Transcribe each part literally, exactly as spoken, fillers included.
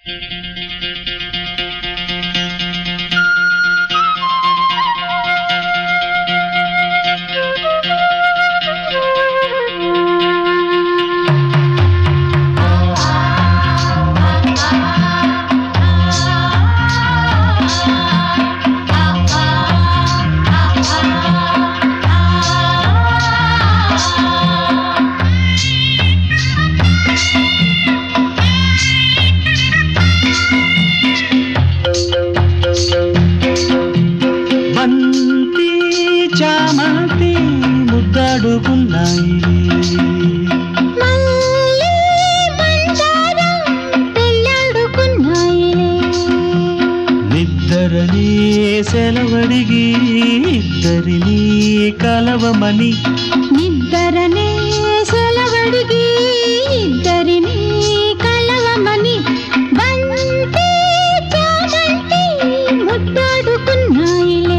నిద్దరని సెలవడిగి ఇద్దరిని కలవమని నిద్దరనే సెలవడిగి ఇద్దరిని కలవమని బంతి చామంతి ముద్దాడుకున్నాయిలే.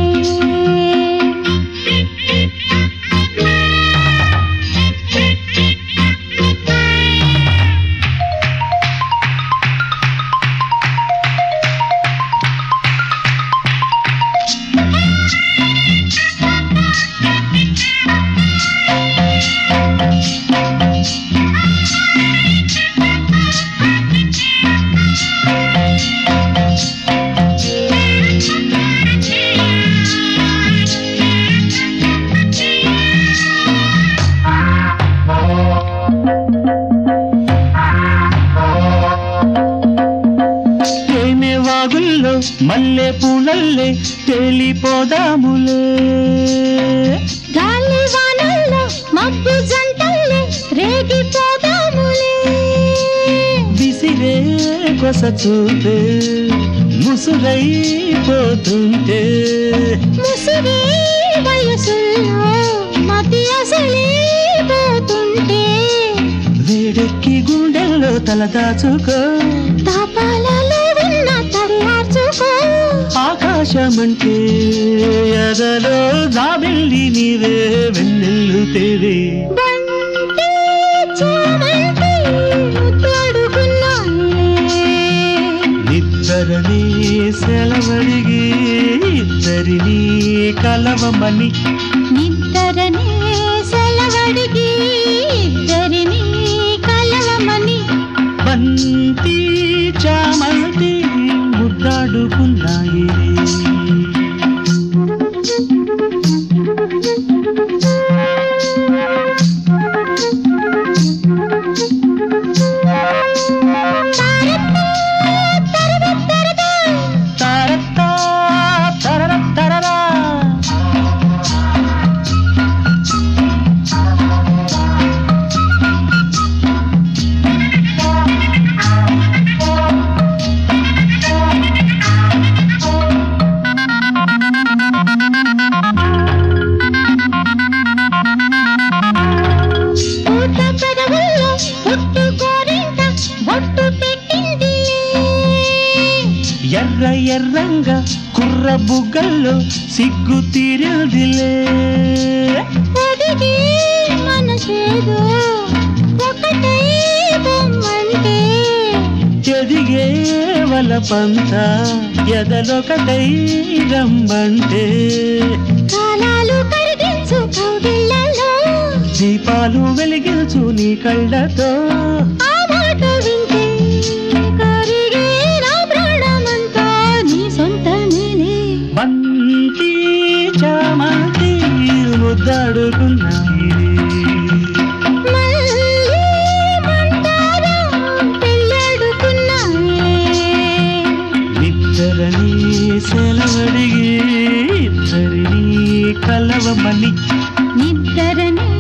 మల్లె పూలల్లే తేలిపోదాములే, గాలి వానల్లో మబ్బు జంటల్లే రేగిపోదాములే. విసిరే కొస చూపే ముసురైపోతుంటే, ముసిరే వయసుల్లో మతి అసలిపోతుంటే, వేడెక్కి గుండెల్లో తల దాచుకో, తాపాలలో ఉన్న తడియార్చుకో. ఆకాశమంటే ఎదలో జాబిల్లి నీవే వెన్నెల్లు తేవే. బంతి చామంతి ముద్దాడుకున్నాయిలే. నిద్దరని సెలవడిగి ఇద్దరిని కలవమని నిద్దరనే సెలవడిగి ఇద్దరిని కలవమని బంతి చామంతి ముద్దాడుకున్నాయి. ఎర్ర ఎర్రంగా కుర్ర బుగ్గల్లో సిగ్గు తీరదిలే. మనసేదో ఒకటై బొమ్మంటే, ఎదిగే వలపంత ఎదలొకటై రమ్మంటే, కాలాలు కరిగించు కౌగిళ్ళలో దీపాలు వెలిగించు నీ కళ్ళతో. ఆ మాట వింటే కరిగే నా ప్రాణమంతా నీ సొంతమేలే. బంతి చామంతి ముద్దాడుకున్నాయి, మళ్ళీ మంటారా పెళ్ళాడుకున్నాయిలే. నిద్దరని సెలవడిగి ఇద్దరిని కలవమని నిద్దరనే